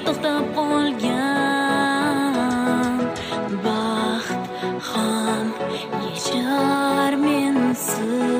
to'xtab qolgan baxt ham yechar mensiz.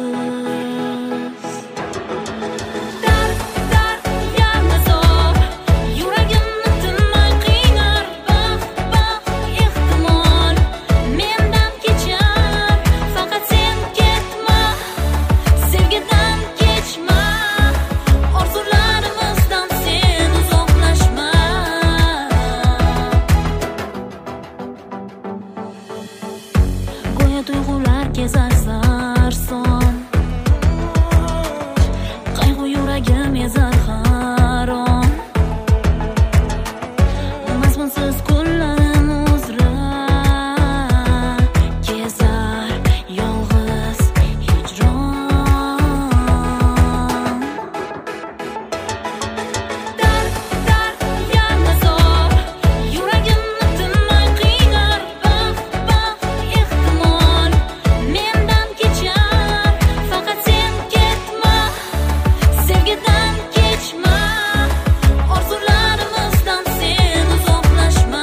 Tuyg'ular kezar sarson, qayg'u yuragim ezar harom. Mazmunsiz kunlarim uzra kezar yolg'iz hijron. Dard yarmazor, yuragimni tinmay qiynar baxt ehtimol. Mendan kechar, faqat sen ketma, sevgidan kechma, orzularimizdan sen uzoqlashma.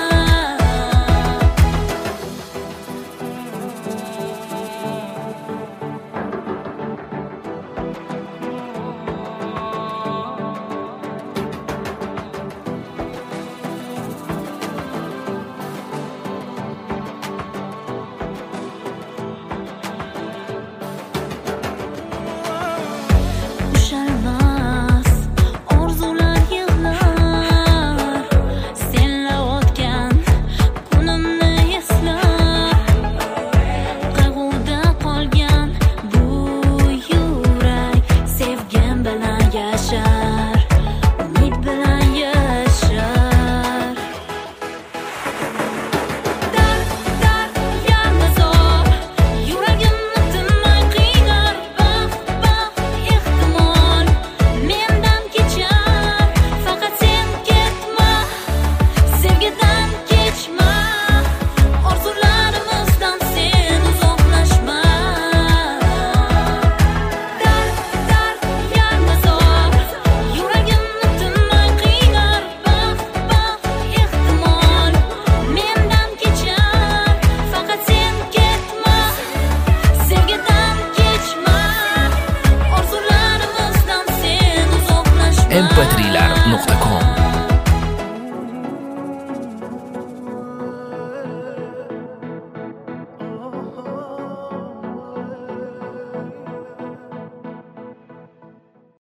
Ushalmas orzular yig'lar, senla o'tgan kunimni eslab. Qayg'uda qolgan bu yurak sevgim bilan yashar, umid bilan yashar. Dard yarmazor, yuragimni tinmay qiynar baxt ehtimol. Mendan kechar, faqat sen ketma, sevgidan kechma, orzularimizdan sen uzoqlashma. Dard yarmazor, yuragimni tinmay qiynar baxt ehtimol. Mendan kechar, faqat sen ketma, sevgidan kechma, orzularimizdan sen uzoqlashma. mp3lar.com